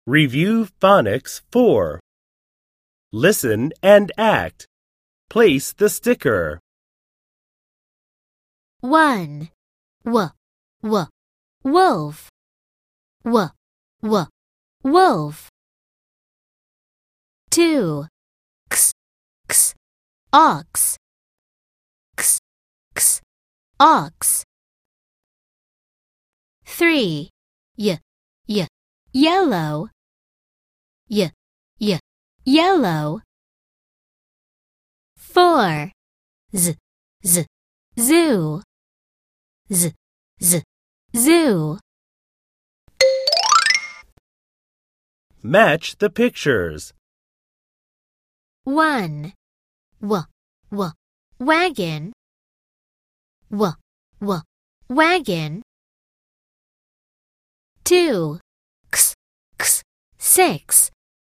Review Phonics 4. Listen and act. Place the sticker. 1. Wolf. Wolf. 2. Ox. Ox. 3. Yellow. Yellow. 4. Zoo. Zoo. Match the pictures. 1. Wagon. Wagon. 2. Six.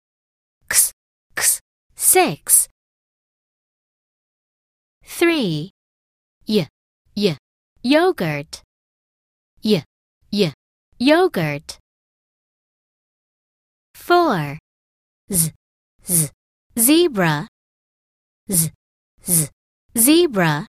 3. Yogurt. Yogurt. 4. Zebra. Zebra.